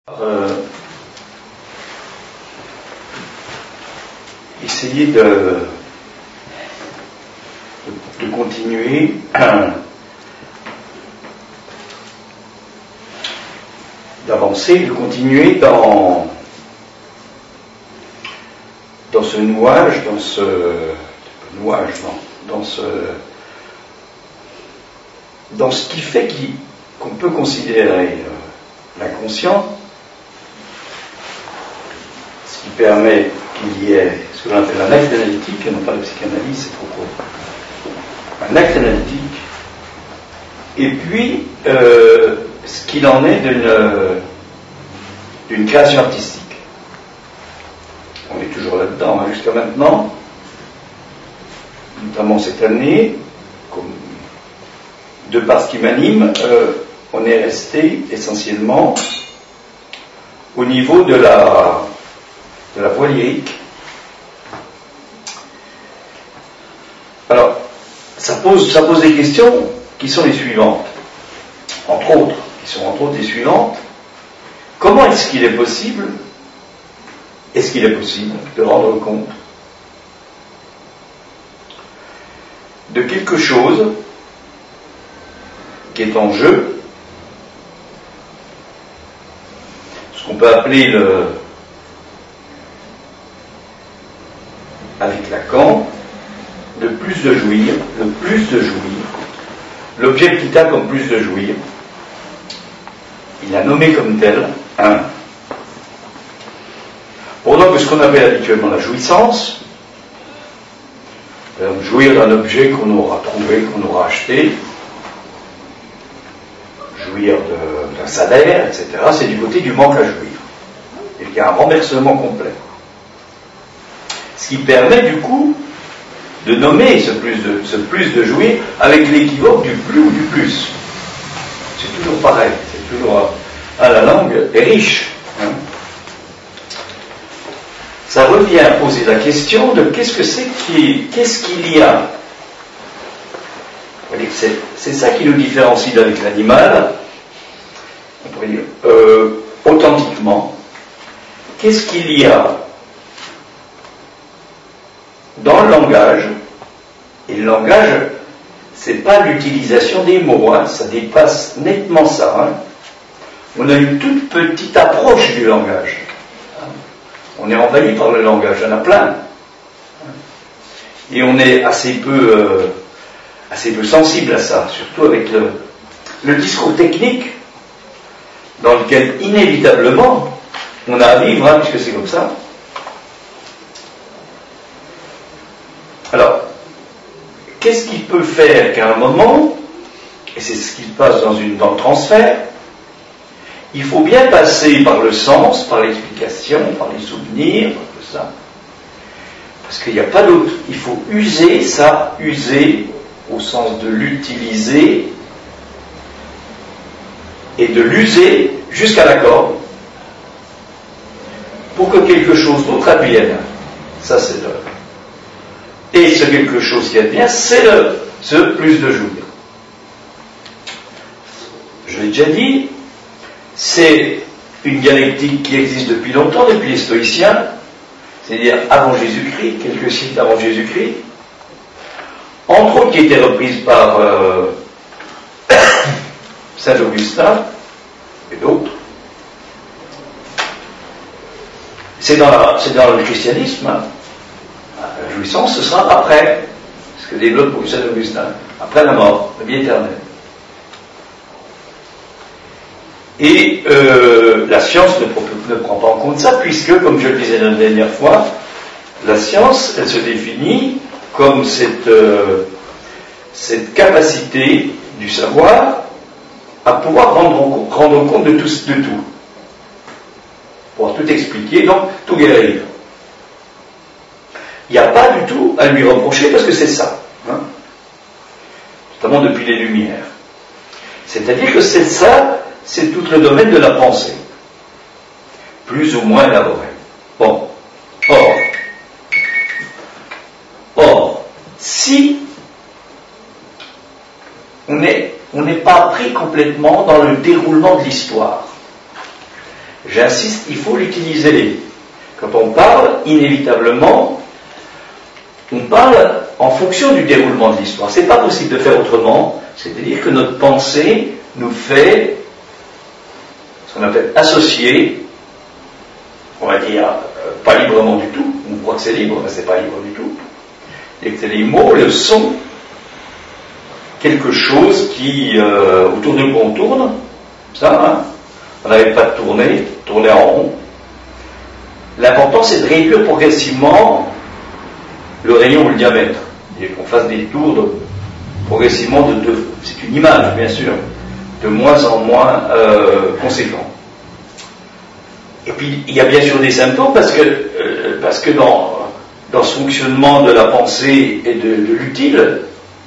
Essayer de continuer d'avancer, de continuer dans ce nouage, dans ce qui fait qu'on peut considérer l'inconscient, ce qui permet qu'il y ait ce que l'on appelle un acte analytique, et non pas la psychanalyse, c'est trop court. Un acte analytique, et puis ce qu'il en est d'une création artistique. On est toujours là-dedans, hein, jusqu'à maintenant, notamment cette année, de par ce qui m'anime, on est resté essentiellement au niveau de la voie lyrique. Alors, ça pose des questions qui sont les suivantes, entre autres les suivantes. Comment est-ce qu'il est possible de rendre compte de quelque chose qui est en jeu, ce qu'on peut appeler avec Lacan, le plus de jouir, l'objectita comme plus de jouir, il l'a nommé comme tel, pendant que ce qu'on appelle habituellement la jouissance, jouir d'un objet qu'on aura trouvé, qu'on aura acheté, jouir d'un salaire, etc., c'est du côté du manque à jouir. Et il y a un renversement complet. Ce qui permet du coup de nommer ce plus de jouir avec l'équivoque du plus ou du plus. C'est toujours pareil, c'est toujours la langue est riche. Hein. Ça revient à poser la question de qu'est-ce qu'il y a. C'est ça qui nous différencie d'avec l'animal, on pourrait dire, authentiquement. Qu'est-ce qu'il y a dans le langage? Et le langage, c'est pas l'utilisation des mots, hein, ça dépasse nettement ça. Hein. On a une toute petite approche du langage. On est envahi par le langage, il y en a plein. Et on est assez peu sensible à ça, surtout avec le discours technique, dans lequel inévitablement on a à vivre, hein, puisque c'est comme ça. Alors, qu'est-ce qui peut faire qu'à un moment, et c'est ce qui se passe dans le transfert, il faut bien passer par le sens, par l'explication, par les souvenirs, par tout ça. Parce qu'il n'y a pas d'autre. Il faut user ça, user au sens de l'utiliser et de l'user jusqu'à la corde pour que quelque chose d'autre advienne. Ça, c'est l'œuvre. Et ce quelque chose qui advient, c'est ce plus de jouir. Je l'ai déjà dit, c'est une dialectique qui existe depuis longtemps, depuis les stoïciens, c'est-à-dire avant Jésus-Christ, quelques siècles avant Jésus-Christ, entre autres qui était reprise par Saint Augustin et d'autres. C'est dans le christianisme, hein. La jouissance, ce sera après, ce que développe Saint Augustin, après la mort, la vie éternelle. Et la science ne prend pas en compte ça, puisque, comme je le disais la dernière fois, la science, elle se définit comme cette capacité du savoir à pouvoir rendre compte de tout. Pouvoir tout expliquer, donc tout guérir. Il n'y a pas du tout à lui reprocher parce que c'est ça. Hein, notamment depuis les Lumières. C'est-à-dire que c'est ça, c'est tout le domaine de la pensée. Plus ou moins élaboré. Bon. Or, si on n'est pas pris complètement dans le déroulement de l'histoire, J'insiste, il faut l'utiliser. Quand on parle, inévitablement, on parle en fonction du déroulement de l'histoire. C'est pas possible de faire autrement, c'est-à-dire que notre pensée nous fait ce qu'on appelle associer, on va dire, pas librement du tout, on croit que c'est libre, mais c'est pas libre du tout, et que les mots, le son, quelque chose qui, autour de nous on tourne, ça, hein, on n'arrête pas de tourner en rond. L'important c'est de réduire progressivement le rayon ou le diamètre, et qu'on fasse des tours progressivement de c'est une image bien sûr, de moins en moins conséquent. Et puis il y a bien sûr des symptômes parce que dans ce fonctionnement de la pensée et de l'utile,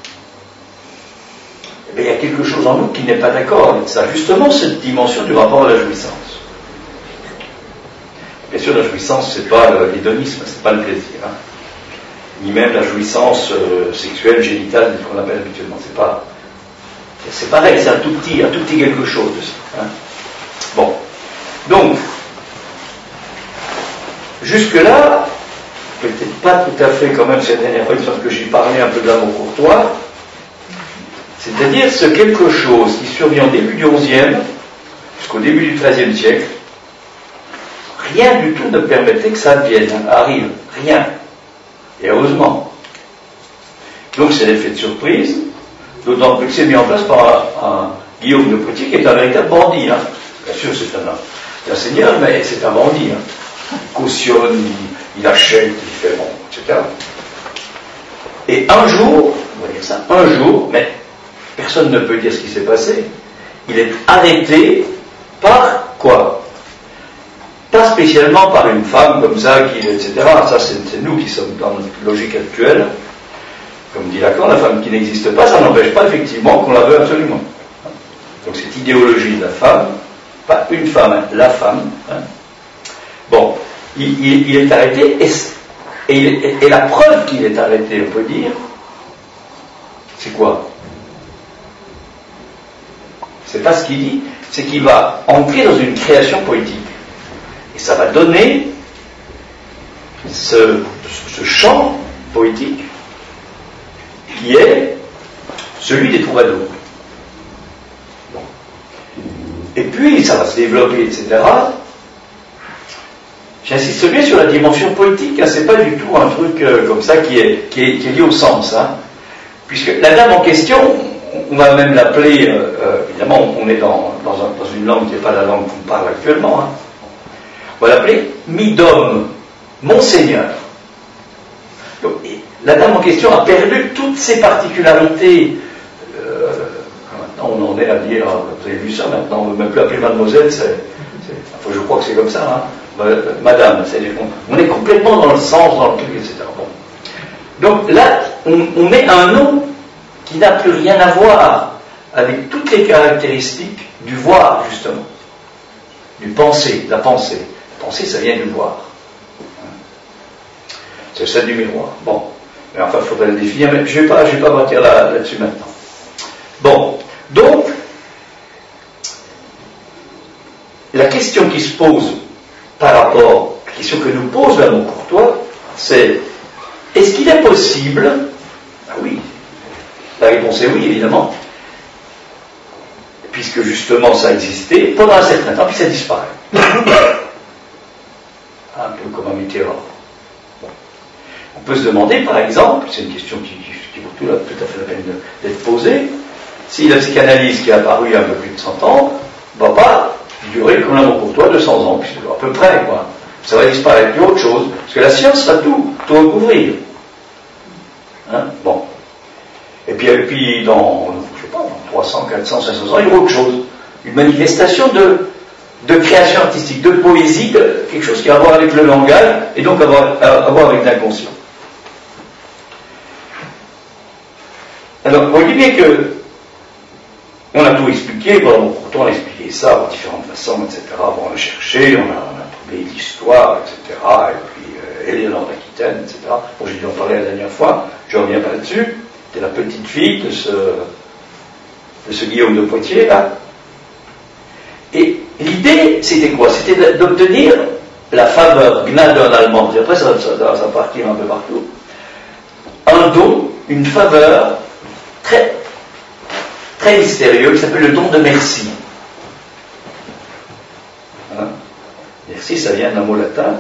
il y a quelque chose en nous qui n'est pas d'accord avec ça, justement cette dimension du rapport à la jouissance. Bien sûr, la jouissance, c'est pas l'hédonisme, c'est pas le plaisir, hein. Ni même la jouissance sexuelle, génitale, qu'on appelle habituellement. C'est pareil, c'est un tout petit quelque chose de ça. Hein. Bon, donc, jusque-là, peut-être pas tout à fait quand même cette dernière fois, parce que j'ai parlé un peu de l'amour courtois. C'est-à-dire ce quelque chose qui survient au début du XIe jusqu'au début du XIIIe siècle, rien du tout ne permettait que ça arrive, rien. Et heureusement. Donc c'est l'effet de surprise, d'autant plus que c'est mis en place par un Guillaume de Poitiers qui est un véritable bandit. Hein. Bien sûr c'est un seigneur, mais c'est un bandit. Hein. Il cautionne, il achète, il fait bon, etc. Et un jour, on va dire ça, mais personne ne peut dire ce qui s'est passé, il est arrêté par quoi? Pas spécialement par une femme comme ça, etc. Ça, c'est nous qui sommes dans notre logique actuelle. Comme dit Lacan, la femme qui n'existe pas, ça n'empêche pas effectivement qu'on la veut absolument. Donc cette idéologie de la femme, pas une femme, hein, la femme. Hein. Bon, il est arrêté, et la preuve qu'il est arrêté, on peut dire, c'est quoi? C'est pas ce qu'il dit, c'est qu'il va entrer dans une création poétique. Et ça va donner ce champ poétique qui est celui des troubadours. Bon. Et puis, ça va se développer, etc. J'insiste bien sur la dimension poétique, hein, c'est pas du tout un truc comme ça qui est lié au sens. Hein, puisque la dame en question, on va même l'appeler, évidemment, on est dans une langue qui n'est pas la langue qu'on parle actuellement, hein, on va l'appeler Midom, Monseigneur. Donc, la dame en question a perdu toutes ses particularités. Maintenant, on en est à dire, vous avez vu ça maintenant, on ne veut même plus appeler mademoiselle, enfin, je crois que c'est comme ça, hein, madame, c'est-à-dire qu'on est complètement dans le sens, dans le truc, etc. Bon. Donc là, on met un nom qui n'a plus rien à voir avec toutes les caractéristiques du voir, justement, du penser, de la pensée. La pensée, ça vient du voir. C'est celle du miroir. Bon. Mais enfin, il faudrait le définir, mais je ne vais pas bâtir là-dessus maintenant. Bon. Donc, la question qui se pose par rapport, la question que nous pose l'amour courtois, c'est est-ce qu'il est possible, ah oui, la réponse est oui, évidemment, puisque justement ça existait pendant un certain temps, puis ça disparaît. Un peu comme un météore. Bon. On peut se demander, par exemple, c'est une question qui vaut tout à fait la peine d'être posée, si la psychanalyse qui est apparue il y a un peu plus de 100 ans va pas durer comme l'amour courtois 200 ans, puisque à peu près, quoi. Ça va disparaître, puis autre chose, parce que la science va tout recouvrir. Hein? Bon. Et puis dans, je sais pas, dans 300, 400, 500 ans, il y aura autre chose. Une manifestation de création artistique, de poésie, de quelque chose qui a à voir avec le langage, et donc à voir avec l'inconscient. Alors, on dit bien que on a tout expliqué, bon, pourtant on a expliqué ça de différentes façons, etc. Bon, on a cherché, on a trouvé l'histoire, etc. Et puis Éléonore d'Aquitaine, etc. Bon, j'ai dû en parler la dernière fois, je ne reviens pas là-dessus. C'était la petite fille de ce Guillaume de Poitiers, là. Et l'idée, c'était quoi? C'était d'obtenir la faveur, Gnade en allemand, après ça partira un peu partout, un don, une faveur très, très mystérieux qui s'appelle le don de merci. Hein? Merci, ça vient d'un mot latin.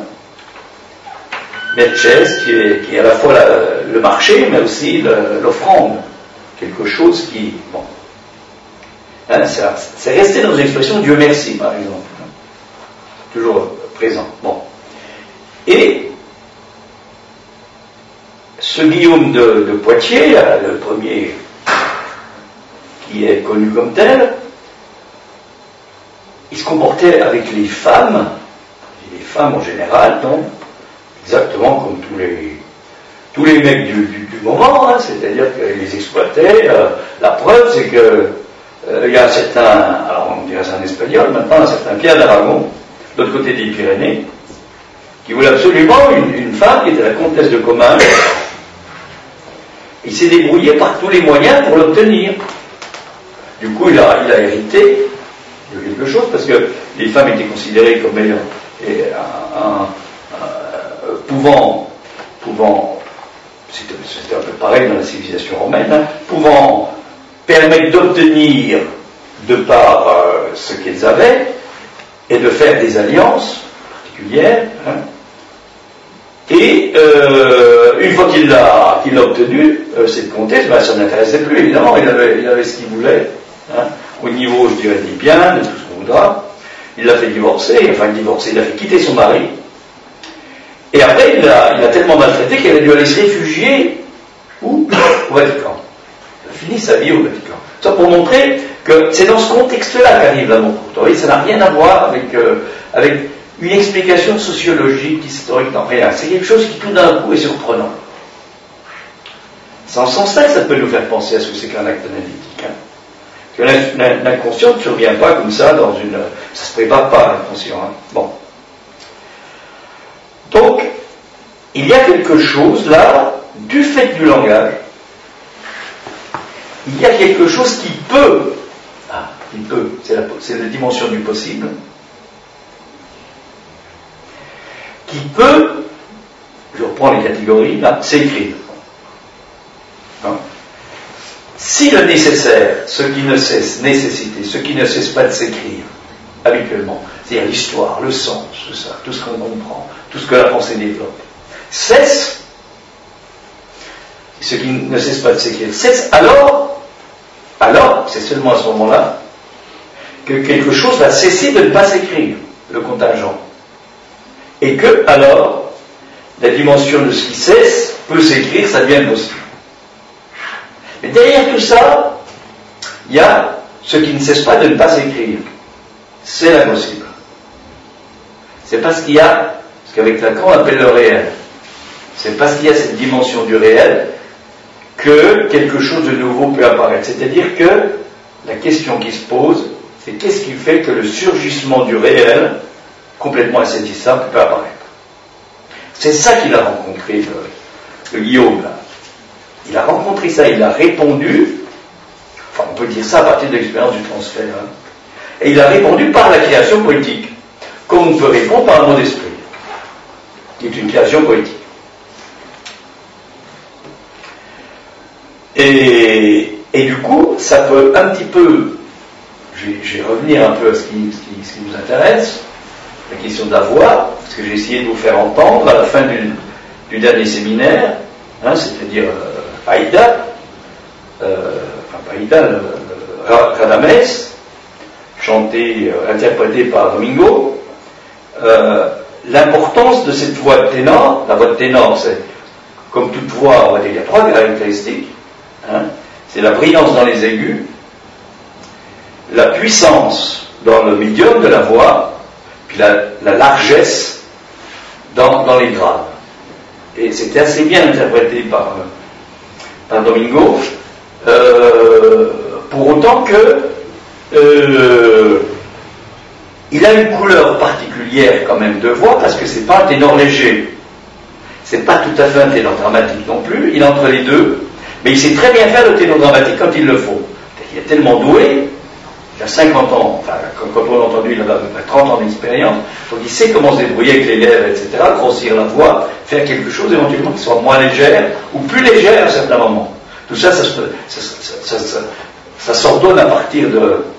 Merces, qui est à la fois le marché, mais aussi l'offrande. Quelque chose qui... Bon. Hein, c'est resté dans une expression Dieu merci, par exemple. Hein? Toujours présent. Bon. Et ce Guillaume de Poitiers, le premier qui est connu comme tel, il se comportait avec les femmes en général, donc, exactement comme tous les mecs du moment, hein, c'est-à-dire qu'ils les exploitaient. La preuve, c'est que il y a un certain, alors on dirait c'est un espagnol maintenant, un certain Pierre d'Aragon, de l'autre côté des Pyrénées, qui voulait absolument une femme qui était la comtesse de Comminges. Il s'est débrouillé par tous les moyens pour l'obtenir. Du coup, il a hérité de quelque chose, parce que les femmes étaient considérées comme ayant pouvant, c'était un peu pareil dans la civilisation romaine, hein, pouvant permettre d'obtenir de par ce qu'elles avaient et de faire des alliances particulières. Hein. Et une fois qu'il l'a obtenu, cette comtesse, ça ne l'intéressait plus, évidemment, il avait ce qu'il voulait, hein, au niveau, je dirais, des biens, de tout ce qu'on voudra. Il l'a fait divorcer, il a fait quitter son mari. Et après, il l'a tellement maltraité qu'il a dû aller se réfugier où? Au Vatican. Il a fini sa vie au Vatican. Ça pour montrer que c'est dans ce contexte-là qu'arrive l'amour courtois. Vous voyez, ça n'a rien à voir avec une explication sociologique, historique, non, rien. C'est quelque chose qui tout d'un coup est surprenant. C'est en ce sens-là que ça peut nous faire penser à ce que c'est qu'un acte analytique. Hein. Que l'inconscient ne survient pas comme ça dans une... Ça ne se prépare pas, l'inconscient. Hein. Bon. Donc, il y a quelque chose là, du fait du langage, il y a quelque chose qui peut, c'est la dimension du possible, qui peut, je reprends les catégories, là, s'écrire. Hein? Si le nécessaire, ce qui ne cesse, nécessité, ce qui ne cesse pas de s'écrire, habituellement, c'est-à-dire l'histoire, le sens, tout ça, tout ce qu'on comprend, tout ce que la pensée développe, cesse, ce qui ne cesse pas de s'écrire, cesse, alors, c'est seulement à ce moment-là, que quelque chose va cesser de ne pas s'écrire, le contingent. Et que, alors, la dimension de ce qui cesse peut s'écrire, ça devient possible. Mais derrière tout ça, il y a ce qui ne cesse pas de ne pas s'écrire. C'est l'impossible. C'est parce qu'il y a ce qu'avec Lacan on appelle le réel. C'est parce qu'il y a cette dimension du réel que quelque chose de nouveau peut apparaître. C'est-à-dire que la question qui se pose, c'est qu'est-ce qui fait que le surgissement du réel, complètement insaisissable, peut apparaître. C'est ça qu'il a rencontré, le Guillaume, là. Il a rencontré ça, il a répondu, enfin on peut dire ça à partir de l'expérience du transfert, hein, et il a répondu par la création poétique, comme on peut répondre par un mot d'esprit, qui est une création poétique. Et du coup, ça peut un petit peu, je vais revenir un peu à ce qui nous intéresse, la question de la voix, parce que j'ai essayé de vous faire entendre à la fin du dernier séminaire, hein, c'est-à-dire Aïda, Radames, chanté, interprété par Domingo, l'importance de cette voix de ténor. La voix de ténor, c'est, comme toute voix, on va dire, il y a trois caractéristiques. Hein, c'est la brillance dans les aigus, la puissance dans le médium de la voix, puis la largesse dans les graves. Et c'était assez bien interprété par Domingo, pour autant que il a une couleur particulière quand même de voix, parce que c'est pas un ténor léger, c'est pas tout à fait un ténor dramatique non plus, il est entre les deux, mais il sait très bien faire le ténor dramatique quand il le faut. Il est tellement doué, il a a 50 ans, enfin, quand on l'a entendu, il a à peu près 30 ans d'expérience, donc il sait comment se débrouiller avec les lèvres, etc., grossir la voix, faire quelque chose éventuellement qui soit moins légère, ou plus légère à certains moments. Tout ça, ça s'ordonne à partir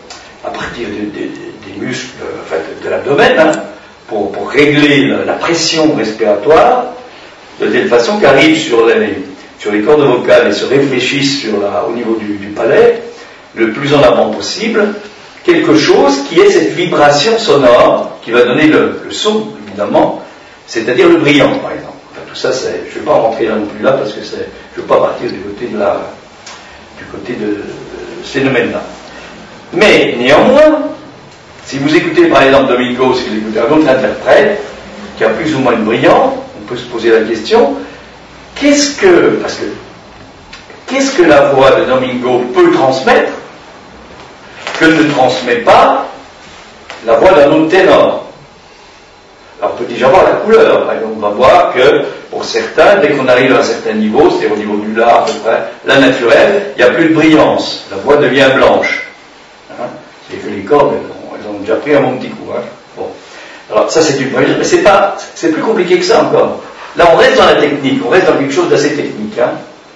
des muscles, enfin, de l'abdomen, hein, pour régler la pression respiratoire, de telle façon qu'arrive sur les cordes vocales et se réfléchissent au niveau du palais, le plus en avant possible, quelque chose qui est cette vibration sonore qui va donner le son, évidemment, c'est-à-dire le brillant, par exemple. Enfin, tout ça, je ne vais pas en rentrer là non plus là, parce que je ne veux pas partir du côté de ce phénomène-là. Mais, néanmoins, si vous écoutez par exemple Domingo, si vous écoutez un autre interprète, qui a plus ou moins de brillant, on peut se poser la question, qu'est-ce que la voix de Domingo peut transmettre que ne transmet pas la voix d'un autre ténor? Alors on peut déjà voir la couleur. Par exemple, on va voir que pour certains, dès qu'on arrive à un certain niveau, c'est au niveau du La à peu près, la naturelle, il n'y a plus de brillance, la voix devient blanche. Hein, c'est que les cordes, elles ont déjà pris un bon petit coup. Hein. Bon. Alors ça c'est une première, mais c'est plus compliqué que ça encore. Là on reste dans la technique, on reste dans quelque chose d'assez technique. Hein.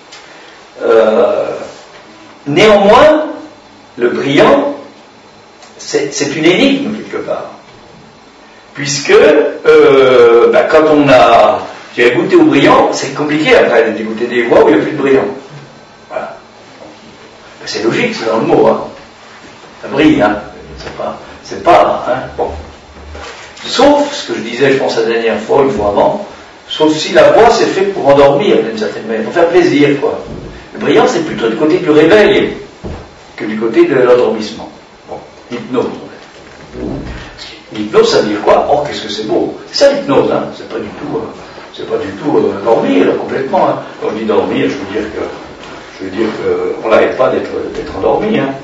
Néanmoins, le brillant, c'est une énigme quelque part. Puisque quand on a goûté au brillant, c'est compliqué après de goûter des voix où il n'y a plus de brillant. Voilà. C'est logique, c'est dans le mot. Hein. Ça brille, hein. C'est pas hein. Bon. Sauf, ce que je disais, je pense, la dernière fois, une fois avant, sauf si la voix c'est fait pour endormir d'une certaine manière, pour faire plaisir, quoi. Le brillant, c'est plutôt du côté du réveil que du côté de l'endormissement. Bon, l'hypnose. L'hypnose, ça veut dire quoi? Oh, qu'est-ce que c'est beau! C'est ça l'hypnose, hein? C'est pas du tout dormir complètement. Hein. Quand je dis dormir, je veux dire qu'on n'arrête pas d'être endormi. Hein.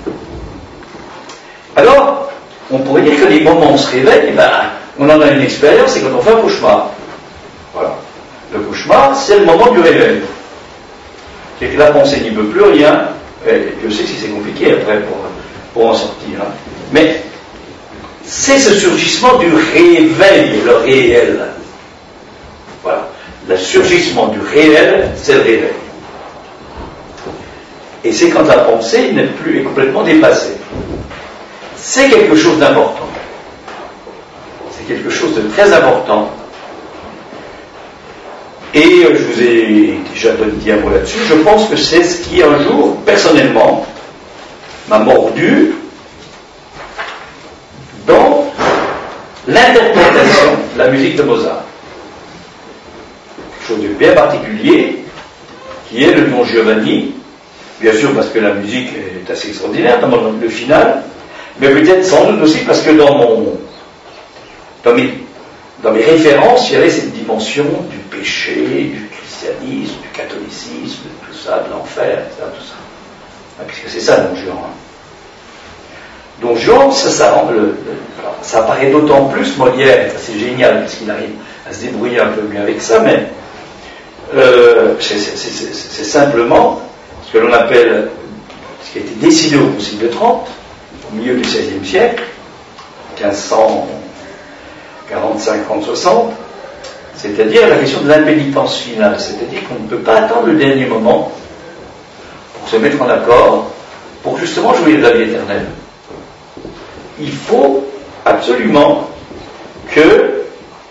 Alors, on pourrait dire que les moments où on se réveille, on en a une expérience, c'est quand on fait un cauchemar. Voilà. Le cauchemar, c'est le moment du réveil. C'est que la pensée n'y peut plus rien. Et je sais que c'est compliqué après pour en sortir. Hein. Mais c'est ce surgissement du réveil, le réel. Voilà. Le surgissement du réel, c'est le réveil. Et c'est quand la pensée n'est plus est complètement dépassée. C'est quelque chose d'important. C'est quelque chose de très important. Et je vous ai déjà dit un mot là-dessus. Je pense que c'est ce qui, un jour, personnellement, m'a mordu dans l'interprétation de la musique de Mozart. Quelque chose de bien particulier, qui est le Don Giovanni, bien sûr parce que la musique est assez extraordinaire, dans le final, mais peut-être sans doute aussi parce que dans mes références, il y avait cette dimension du péché, du christianisme, du catholicisme, de tout ça, de l'enfer, etc., tout ça. Puisque c'est ça, Don Juan. Hein. Don Juan, ça apparaît d'autant plus, Molière est assez génial, parce qu'il arrive à se débrouiller un peu mieux avec ça, mais c'est simplement ce que l'on appelle, ce qui a été décidé au Concile de Trente, au milieu du XVIe siècle, 1545, 30, 60, c'est-à-dire la question de l'impénitence finale, c'est-à-dire qu'on ne peut pas attendre le dernier moment pour se mettre en accord, pour justement jouir de la vie éternelle. Il faut absolument que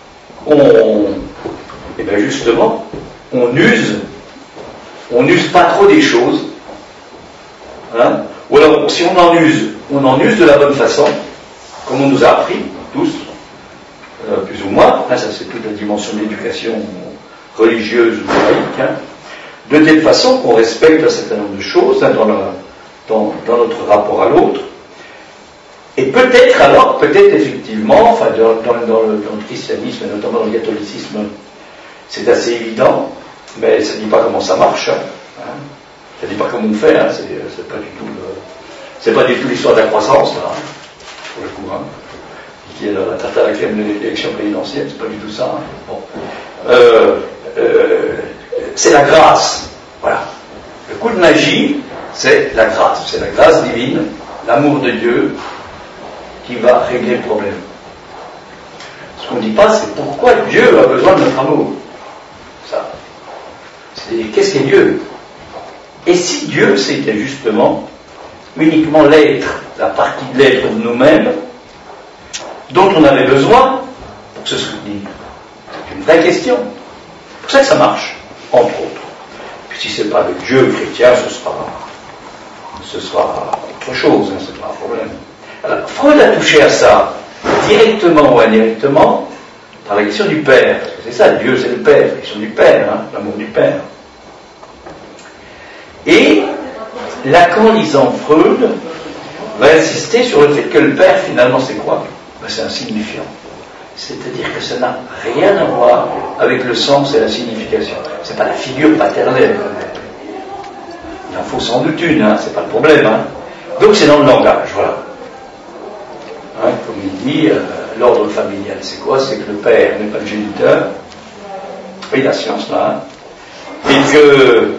justement, on n'use pas trop des choses, hein, ou alors si on en use de la bonne façon, comme on nous a appris, tous, plus ou moins, hein, ça c'est toute la dimension de l'éducation religieuse ou laïque, hein, de telle façon qu'on respecte un certain nombre de choses hein, dans notre rapport à l'autre, et peut-être effectivement, enfin dans le christianisme, et notamment dans le catholicisme, c'est assez évident, mais ça ne dit pas comment ça marche, hein, ça ne dit pas comment on fait, hein, c'est pas du tout l'histoire de la croissance, là, hein, pour le coup, hein, qui est la tarte à la crème de l'élection présidentielle, c'est pas du tout ça. Hein. Bon. C'est la grâce, voilà. Le coup de magie, c'est la grâce divine, l'amour de Dieu qui va régler le problème. Ce qu'on ne dit pas, c'est pourquoi Dieu a besoin de notre amour. Ça. C'est qu'est-ce qu'est Dieu? Et si Dieu c'était justement uniquement l'être, la partie de l'être de nous-mêmes, dont on avait besoin pour se soutenir? C'est une vraie question. C'est pour ça que ça marche, entre autres. Puis si ce n'est pas le Dieu chrétien, ce sera autre chose, hein, c'est pas un problème. Alors, Freud a touché à ça, directement ou indirectement, par la question du Père. Parce que c'est ça, Dieu c'est le Père, la question du Père, hein, l'amour du Père. Et Lacan, lisant Freud, va insister sur le fait que le Père, finalement, c'est quoi? Ben, c'est insignifiant. C'est-à-dire que ça n'a rien à voir avec le sens et la signification. C'est pas la figure paternelle. Il en faut sans doute une, hein, c'est pas le problème. Hein. Donc c'est dans le langage, voilà. Hein, comme il dit, l'ordre familial, c'est quoi? C'est que le père n'est pas le géniteur. Oui, la science là. Hein. Et que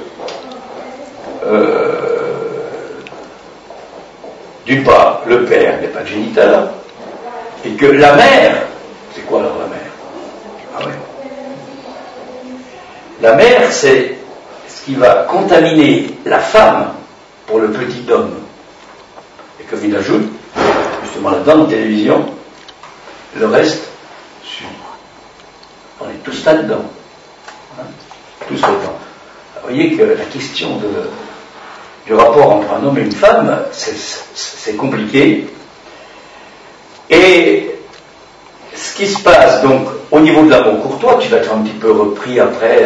d'une part, le père n'est pas le géniteur, et que la mère, c'est quoi alors la mère? Ah ouais. La mère, c'est ce qui va contaminer la femme pour le petit homme. Et comme il ajoute, justement là-dedans, la télévision, le reste suit. On est tous là-dedans. Hein, tous là-dedans. Vous voyez que la question du rapport entre un homme et une femme, c'est compliqué. Et ce qui se passe, donc, au niveau de l'amour courtois, qui va être un petit peu repris après,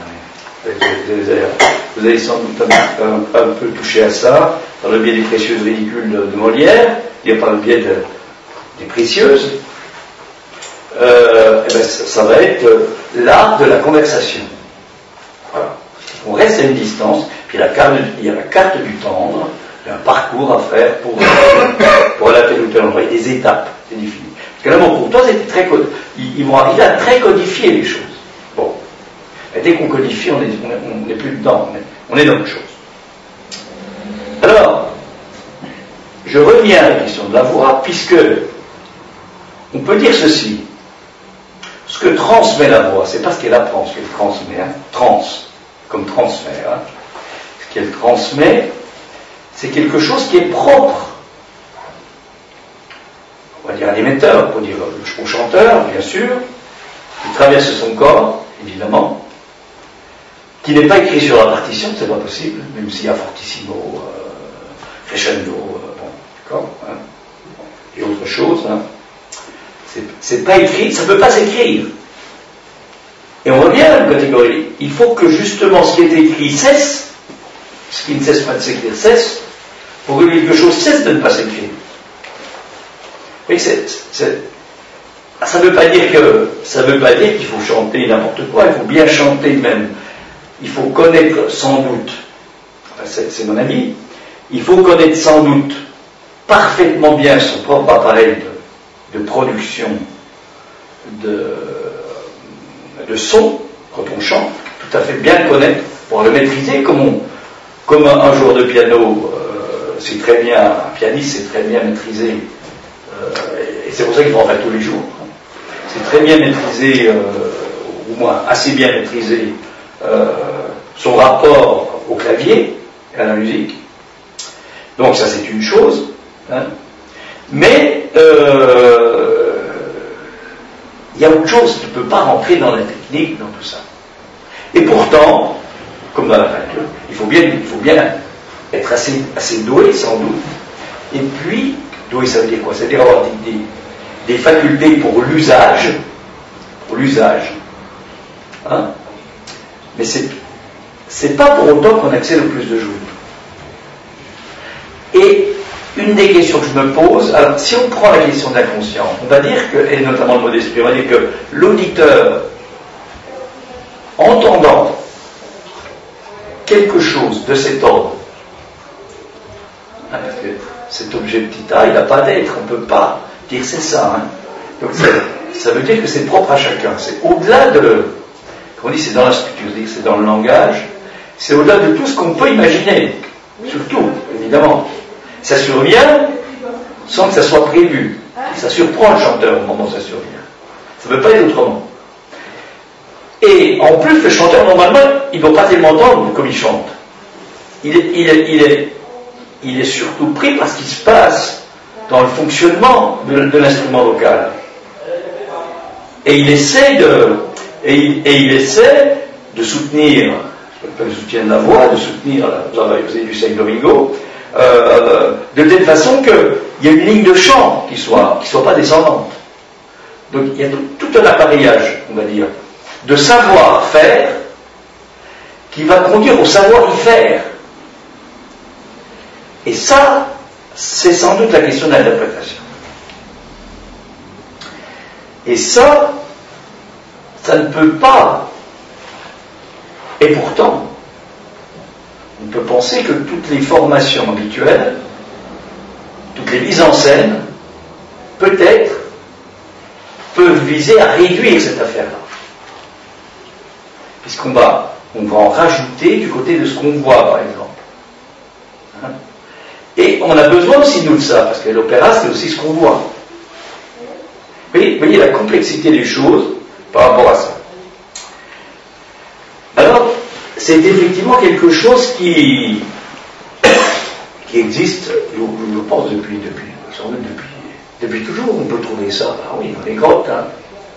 vous avez sans doute un peu touché à ça, dans le biais des précieuses ridicules de Molière, il n'y a pas le biais des précieuses, et ben ça va être l'art de la conversation. Voilà. On reste à une distance, puis il y a la carte du tendre, il y a un parcours à faire pour aller à tel ou tel endroit, il y a des étapes, c'est défini. Parce que l'amour courtois, c'était très ils vont arriver à très codifier les choses. Bon. Et dès qu'on codifie, on n'est plus dedans, on est dans autre chose. Alors, je reviens à la question de la voix, puisque on peut dire ceci. Ce que transmet la voix, c'est pas ce qu'elle apprend, ce qu'elle transmet, hein, comme transfert. Hein. Ce qu'elle transmet, c'est quelque chose qui est propre. On va dire à l'émetteur, pour dire au chanteur, bien sûr, qui traverse son corps, évidemment, qui n'est pas écrit sur la partition, c'est pas possible, même s'il y a fortissimo, crescendo, bon, d'accord, hein, et autre chose, hein. C'est pas écrit, ça ne peut pas s'écrire. Et on revient à une catégorie. Il faut que justement ce qui est écrit cesse, ce qui ne cesse pas de s'écrire cesse, pour que quelque chose cesse de ne pas s'écrire. Oui, ça ne veut pas dire qu'il faut chanter n'importe quoi, il faut bien chanter même. Il faut connaître sans doute, enfin, c'est mon avis, il faut connaître sans doute parfaitement bien son propre appareil de production de son, quand on chante, tout à fait bien le connaître, pour le maîtriser, comme un joueur de piano, c'est très bien, un pianiste c'est très bien maîtrisé, et c'est pour ça qu'il faut en faire tous les jours, c'est très bien maîtrisé, au moins assez bien maîtrisé, son rapport au clavier, à la musique. Donc ça c'est une chose, hein. Mais il y a autre chose qui ne peut pas rentrer dans la technique, dans tout ça. Et pourtant, comme dans la peinture, il faut bien être assez doué, sans doute. Et puis, doué, ça veut dire quoi? Ça veut dire avoir des facultés pour l'usage. Hein? Mais c'est pas pour autant qu'on accède au plus de joie. Et une des questions que je me pose, alors si on prend la question de l'inconscient, on va dire que, et notamment le mot d'esprit, on va dire que l'auditeur, entendant quelque chose de cet ordre, hein, parce que cet objet petit a, il n'a pas d'être, on ne peut pas dire c'est ça. Hein. Donc ça veut dire que c'est propre à chacun, c'est au-delà de, comme on dit, c'est dans la structure, c'est dans le langage, c'est au-delà de tout ce qu'on peut imaginer, surtout, évidemment. Ça survient sans que ça soit prévu. Et ça surprend le chanteur au moment où ça survient. Ça ne peut pas être autrement. Et en plus, le chanteur, normalement, il ne doit pas tellement entendre comme il chante. Il est surtout pris par ce qui se passe dans le fonctionnement de l'instrument vocal. Et il essaie de soutenir, le soutien de la voix, de soutenir, vous avez du Saint Domingo, de telle façon qu'il y ait une ligne de chant qui soit pas descendante. Donc il y a tout un appareillage, on va dire, de savoir-faire qui va conduire au savoir-y-faire. Et ça, c'est sans doute la question de l'interprétation. Et ça ne peut pas. Et pourtant, on peut penser que toutes les formations habituelles, toutes les mises en scène, peut-être, peuvent viser à réduire cette affaire-là. Puisqu'on va en rajouter du côté de ce qu'on voit, par exemple. Hein? Et on a besoin aussi, nous, de ça, parce que l'opéra, c'est aussi ce qu'on voit. Vous voyez la complexité des choses par rapport à ça. Alors, c'est effectivement quelque chose qui existe, je pense, depuis toujours, on peut trouver ça. Ah oui, dans les grottes, hein.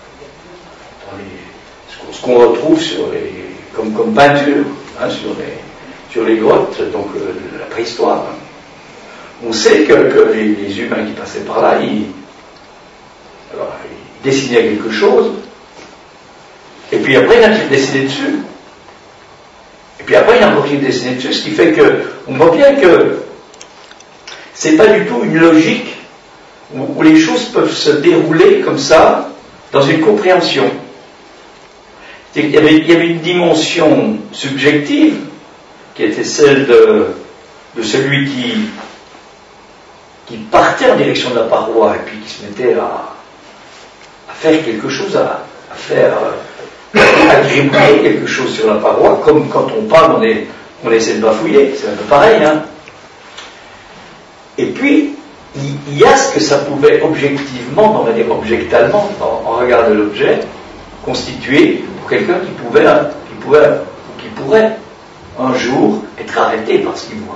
Ce qu'on retrouve comme peinture, hein, sur les grottes, donc la préhistoire. Hein. On sait que les humains qui passaient par là, ils dessinaient quelque chose, et puis après il a dessiné dessus. Et puis après il a continué de dessiner dessus, ce qui fait qu'on voit bien que c'est pas du tout une logique où les choses peuvent se dérouler comme ça, dans une compréhension. Il y avait une dimension subjective qui était celle de celui qui partait en direction de la paroi et puis qui se mettait à faire quelque chose, à gribouiller quelque chose sur la paroi, comme quand on parle, on essaie de bafouiller, c'est un peu pareil. Hein. Et puis, il y a ce que ça pouvait objectivement, on va dire objectalement, en regard de l'objet, constituer pour quelqu'un qui pourrait un jour être arrêté par ce qu'il voit.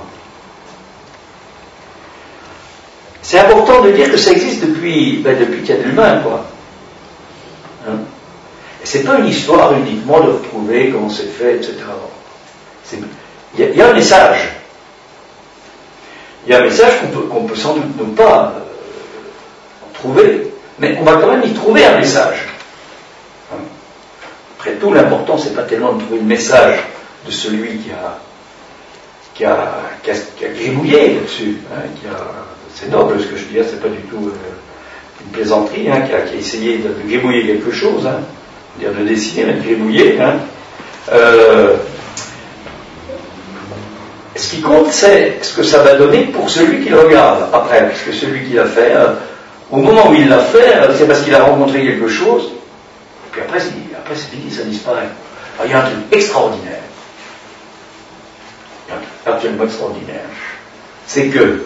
C'est important de dire que ça existe depuis qu'il y a de l'humain, quoi. Hein? Et c'est pas une histoire uniquement de retrouver comment c'est fait, etc. Il y a un message. Il y a un message qu'on peut sans doute ne pas trouver, mais on va quand même y trouver un message. Hein? Après tout, l'important, c'est pas tellement de trouver le message de celui qui a gribouillé là-dessus, hein, c'est noble ce que je dis, c'est pas du tout une plaisanterie, hein, qui a essayé de gribouiller quelque chose, hein, dire de dessiner, mais de gribouiller. Hein. Ce qui compte, c'est ce que ça va donner pour celui qui le regarde après, puisque celui qui l'a fait, au moment où il l'a fait, c'est parce qu'il a rencontré quelque chose, et puis après c'est fini, ça disparaît. Alors, il y a un truc extraordinaire. Absolument extraordinaire. C'est que,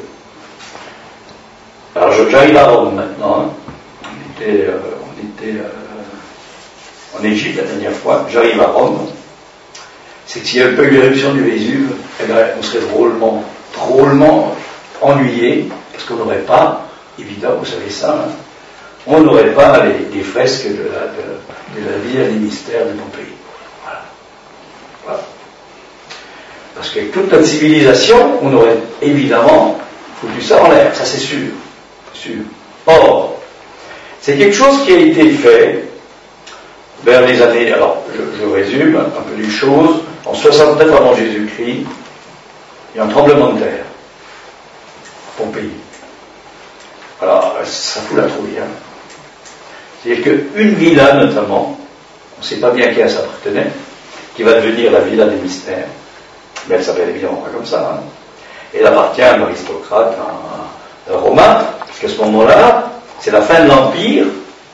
alors j'arrive à Rome maintenant, hein. On était en Égypte la dernière fois, j'arrive à Rome, c'est que s'il n'y avait pas eu l'éruption du Vésuve, eh ben, on serait drôlement ennuyé, parce qu'on n'aurait pas, évidemment, vous savez ça, hein, on n'aurait pas les fresques de la vie et des mystères de Pompéi. Voilà. Parce qu'avec toute notre civilisation, on aurait évidemment foutu ça en l'air, ça c'est sûr. Or, c'est quelque chose qui a été fait vers les années, alors je résume un peu les choses, en 69 avant Jésus-Christ, il y a un tremblement de terre, Pompéi. Alors, ça fout la trouille, hein. C'est-à-dire qu'une villa, notamment, on ne sait pas bien à qui elle s'appartenait, qui va devenir la villa des mystères, mais elle s'appelle évidemment pas comme ça, hein. Et elle appartient à un aristocrate, un romain, parce qu'à ce moment-là, c'est la fin de l'Empire,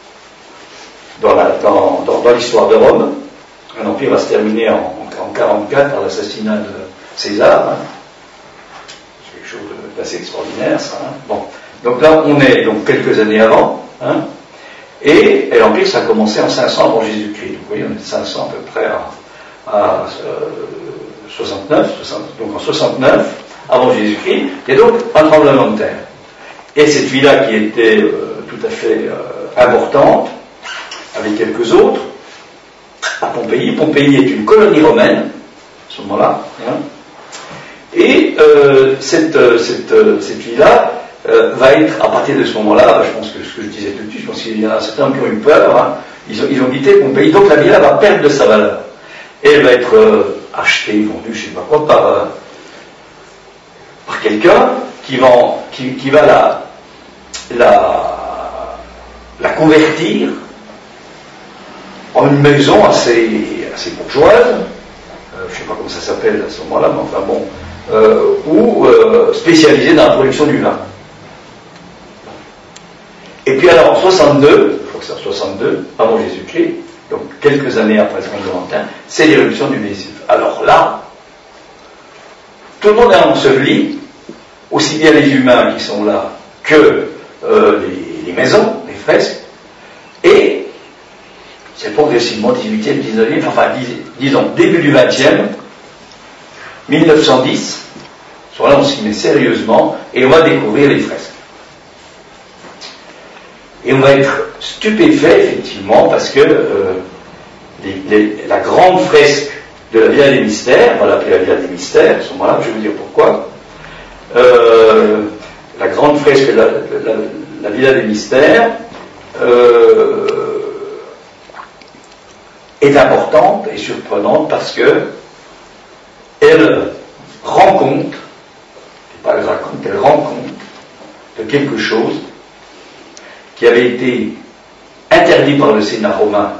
dans l'histoire de Rome. L'Empire va se terminer en 44 par l'assassinat de César, hein. C'est quelque chose assez extraordinaire, ça. Hein. Bon. Donc là, on est donc quelques années avant, hein, et l'Empire, ça a commencé en 500 avant Jésus-Christ. Vous voyez, on est 500 à peu près à 69, donc en 69 avant Jésus-Christ, il y a donc un tremblement de terre. Et cette ville-là qui était tout à fait importante, avec quelques autres, à Pompéi. Pompéi est une colonie romaine, à ce moment-là. Hein. Et cette ville-là va être, à partir de ce moment-là, je pense que ce que je disais tout de suite, je pense qu'il y en a certains qui ont eu peur, hein, ils ont quitté Pompéi, donc la ville-là va perdre de sa valeur. Et elle va être achetée, vendue, je ne sais pas quoi, par quelqu'un qui va la convertir en une maison assez bourgeoise, je ne sais pas comment ça s'appelle à ce moment-là, mais enfin bon, ou spécialisée dans la production du vin. Et puis alors en 62, je crois que c'est en 62, avant Jésus-Christ, donc quelques années après ce Valentin, c'est l'éruption du Vésuve. Alors là, tout le monde est enseveli, aussi bien les humains qui sont là que les maisons, les fresques, et c'est progressivement 18e, 19e, enfin disons début du 20e, 1910, là on s'y met sérieusement et on va découvrir les fresques. Et on va être stupéfait effectivement parce que la grande fresque de la Villa des Mystères, on va l'appeler la Villa des Mystères, à ce moment-là, je vais vous dire pourquoi. La grande fresque de la Villa des Mystères est importante et surprenante parce que elle rend compte, pas elle raconte, elle rend compte de quelque chose qui avait été interdit par le Sénat romain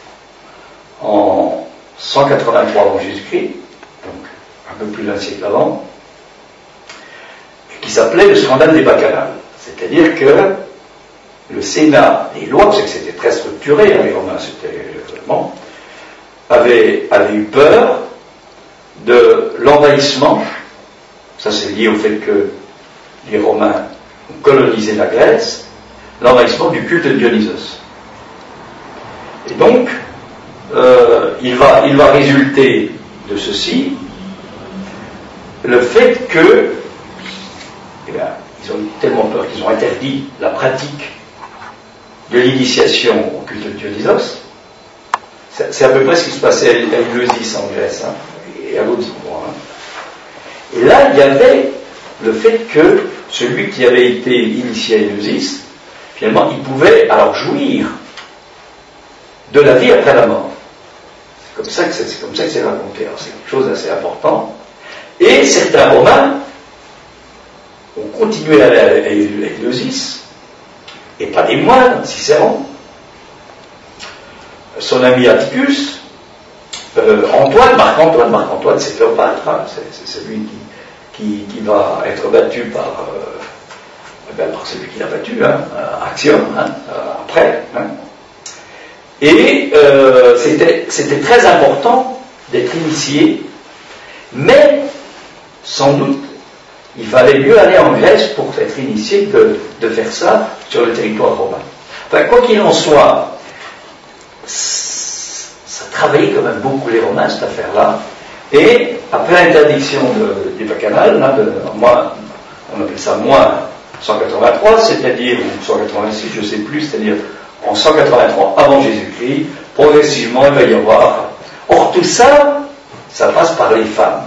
en 183 avant Jésus-Christ, donc un peu plus d'un siècle avant, qui s'appelait le scandale des bacchanales. C'est-à-dire que le Sénat, les lois, parce que c'était très structuré, hein, les Romains, c'était vraiment, avaient eu peur de l'envahissement. Ça, c'est lié au fait que les Romains ont colonisé la Grèce, l'envahissement du culte de Dionysos. Et donc, il va résulter de ceci le fait que, eh bien, ils ont eu tellement peur qu'ils ont interdit la pratique de l'initiation au culte de Dionysos. C'est à peu près ce qui se passait à Éleusis en Grèce, hein, et à d'autres endroits. Hein. Et là, il y avait le fait que celui qui avait été initié à Éleusis, finalement, il pouvait alors jouir de la vie après la mort. C'est comme ça que c'est raconté. Alors, c'est quelque chose d'assez important. Et certains Romains ont continué à aller à Éleusis, et pas des moindres, Cicéron, son ami Atticus, Marc-Antoine, c'est Cléopâtre, hein, c'est celui qui va être battu par celui qui l'a battu, hein, Actium, hein, après. Hein. Et c'était très important d'être initié, mais sans doute il fallait mieux aller en Grèce pour être initié que de faire ça sur le territoire romain. Enfin, quoi qu'il en soit, ça travaillait quand même beaucoup les Romains, cette affaire-là. Et après l'interdiction des bacchanales, moi, on appelle ça moins 183, c'est-à-dire, ou 186, je ne sais plus, c'est-à-dire en 183 avant Jésus-Christ, progressivement il va y avoir. Or tout ça, ça passe par les femmes.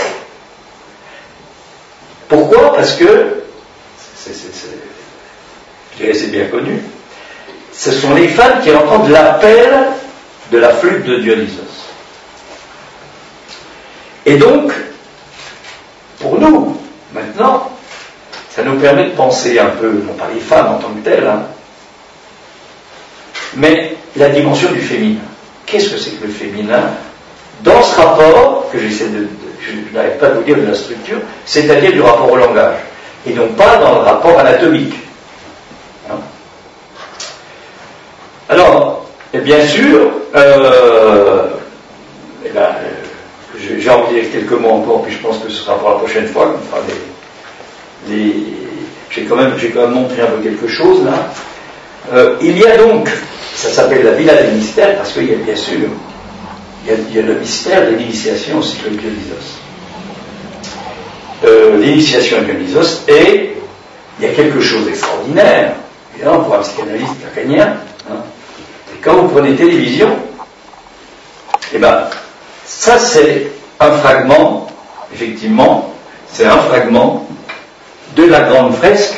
Pourquoi ? Parce que, je dirais c'est bien connu, ce sont les femmes qui entendent l'appel de la flûte de Dionysos. Et donc, pour nous, maintenant, ça nous permet de penser un peu, non pas les femmes en tant que telles, hein, mais la dimension du féminin. Qu'est-ce que c'est que le féminin ? Dans ce rapport, que je n'arrive pas à vous dire de la structure, c'est-à-dire du rapport au langage, et non pas dans le rapport anatomique. Hein ? Alors, et bien sûr, j'ai envie de dire quelques mots encore, puis je pense que ce sera pour la prochaine fois qu'on fera j'ai quand même montré un peu quelque chose là. Il y a donc, ça s'appelle la Villa des mystères, parce qu'il y a bien sûr, il y a le mystère de l'initiation au cycle de Dionysos. L'initiation à Dionysos, et il y a quelque chose d'extraordinaire, évidemment pour un psychanalyste lacanien, et quand vous prenez télévision, et ben ça c'est un fragment, effectivement, c'est un fragment de la grande fresque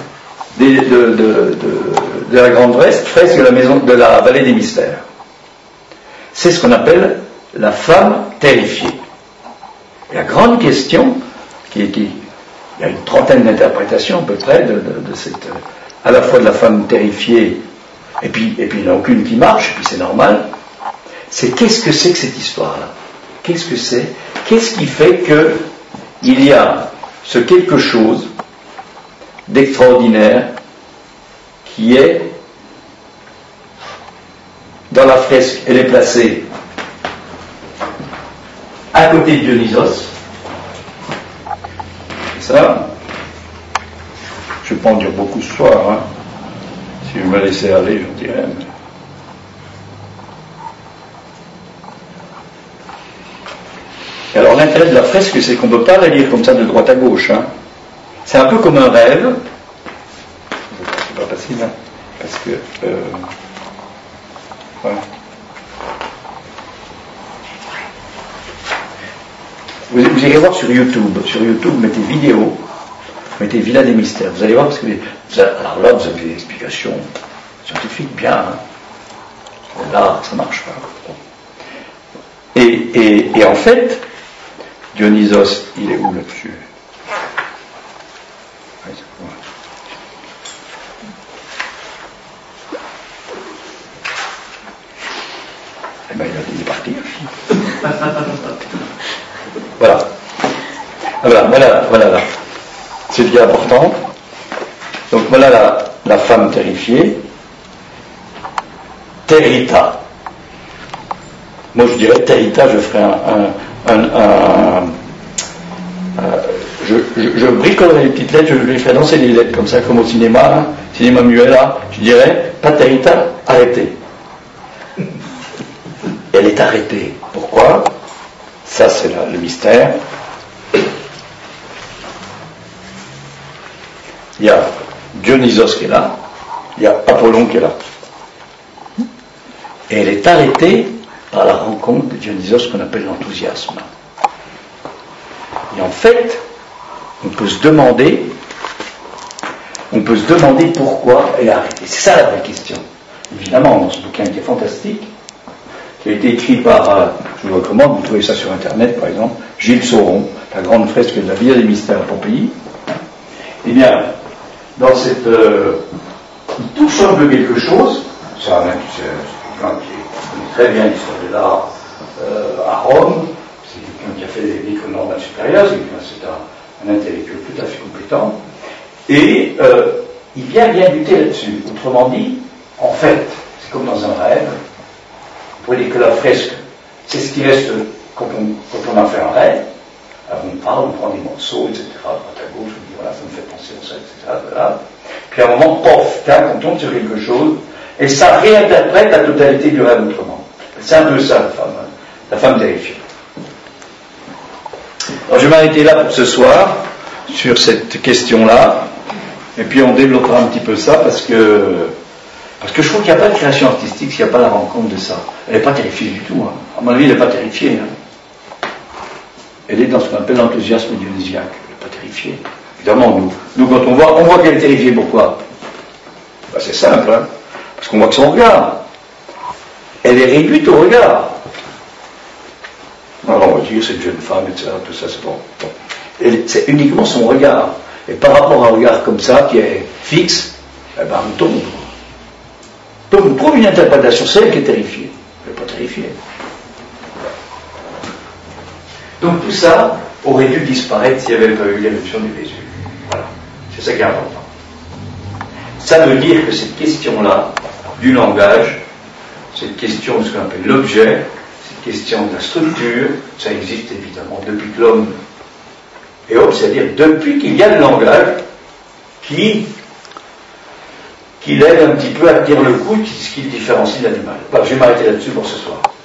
de la grande fresque de la maison de la vallée des mystères. C'est ce qu'on appelle la femme terrifiée. Et la grande question, il y a une trentaine d'interprétations à peu près de cette, à la fois de la femme terrifiée, et puis il n'y en a aucune qui marche, et puis c'est normal, c'est qu'est-ce que c'est que cette histoire-là? Qu'est-ce que c'est? Qu'est-ce qui fait qu'il y a ce quelque chose d'extraordinaire qui est dans la fresque, elle est placée à côté de Dionysos. C'est ça. Je ne vais pas en dire beaucoup ce soir, hein. Si je me laissais aller, je dirais. Alors l'intérêt de la fresque, c'est qu'on ne peut pas la lire comme ça de droite à gauche, hein. C'est un peu comme un rêve. C'est pas facile, hein, parce que voilà. Vous irez voir sur YouTube. Sur YouTube, mettez vidéo, mettez Villa des mystères. Vous allez voir parce que alors là, vous avez des explications scientifiques bien. Hein. Là, ça marche pas. Et en fait, Dionysos, il est où là-dessus? Eh bien, il est parti. Voilà là. C'est bien important. Donc voilà la femme terrifiée. Territa. Moi je dirais Territa, je ferai je bricolerai les petites lettres, je lui ferai danser les lettres comme ça, comme au cinéma, cinéma muet là, je dirais, pas Territa, arrêtez. Elle est arrêtée. Pourquoi? Ça c'est le mystère. Il y a Dionysos qui est là, il y a Apollon qui est là. Et elle est arrêtée par la rencontre de Dionysos qu'on appelle l'enthousiasme. Et en fait, on peut se demander pourquoi elle est arrêtée. C'est ça la vraie question. Évidemment, dans ce bouquin qui est fantastique, qui a été écrit par, je vous recommande, vous trouvez ça sur Internet par exemple, Gilles Sauron, la grande fresque de la Villa des mystères à Pompéi. Eh bien, dans cette... il touche un peu quelque chose, c'est quelqu'un qui connaît très bien l'histoire de l'art à Rome, c'est quelqu'un qui a fait l'école normale supérieure, c'est un intellectuel tout à fait compétent, et il vient bien buter là-dessus. Autrement dit, en fait, c'est comme dans un rêve, vous pouvez dire que la fresque, c'est ce qui reste quand on a fait un rêve. Alors on parle, on prend des morceaux, etc., à droite à gauche, on dit voilà, ça me fait penser à ça, etc., voilà. Puis à un moment, pof, on tombe sur quelque chose, et ça réinterprète la totalité du rêve autrement. C'est un peu ça, la femme terrifiée. Alors je vais m'arrêter là pour ce soir, sur cette question-là, et puis on développera un petit peu ça, parce que je trouve qu'il n'y a pas de création artistique s'il n'y a pas la rencontre de ça. Elle n'est pas terrifiée du tout, hein. À mon avis, elle n'est pas terrifiée, hein. Elle est dans ce qu'on appelle l'enthousiasme dionysiaque. Elle n'est pas terrifiée. Évidemment, nous quand on voit qu'elle est terrifiée. Pourquoi? Ben, c'est simple, hein. Parce qu'on voit que son regard. Elle est réduite au regard. Alors on va dire, cette jeune femme, etc., tout ça, c'est bon. C'est uniquement son regard. Et par rapport à un regard comme ça, qui est fixe, eh ben, on tombe. Donc, on trouve une interprétation, c'est elle qui est terrifiée. Elle n'est pas terrifiée. Donc tout ça aurait dû disparaître s'il n'y avait pas eu l'éruption du Vésuve. Voilà, c'est ça qui est important. Ça veut dire que cette question-là, du langage, cette question de ce qu'on appelle l'objet, cette question de la structure, ça existe évidemment depuis que l'homme Et hop, c'est-à-dire depuis qu'il y a le langage qui l'aide un petit peu à tenir le coup, ce qui le différencie de l'animal. Voilà, je vais m'arrêter là-dessus pour ce soir.